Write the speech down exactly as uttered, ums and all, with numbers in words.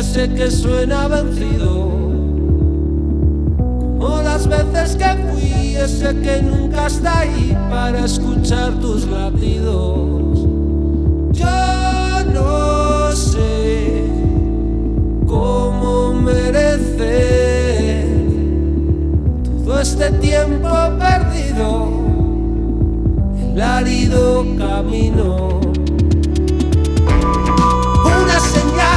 ese que suena vencido, como las veces que fui ese que nunca está ahí para escuchar tus latidos. Yo no sé cómo merecer todo este tiempo perdido, el árido camino.